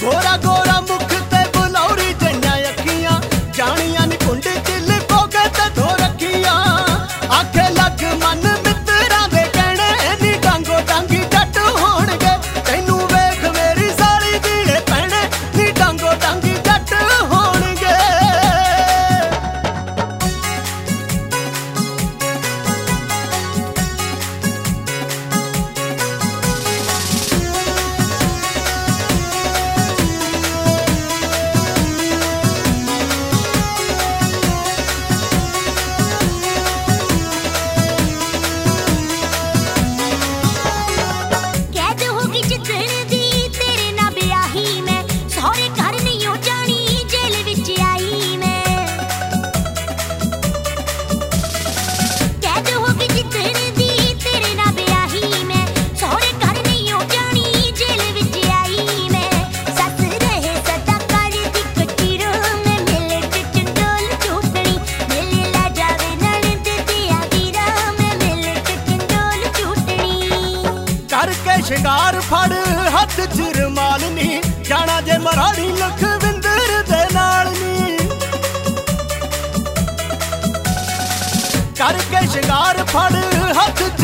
गोरा गोरा मुख ते बुलौरी जन्या अखियां जानिया नी कुंड दिल कोगे ते धो रखिया आखे लग मन मित्रा दे कहने नी डांगो डांगी जट होणगे तैनू वेख मेरी साली दीए पैणे नी डांगो डांगी जट होणगे। करके शिंगार फड़ हथ च रुमाल नी जाना जे मराड़ी लखविंदर दे नाल नी करके शिंगार फड़ हथ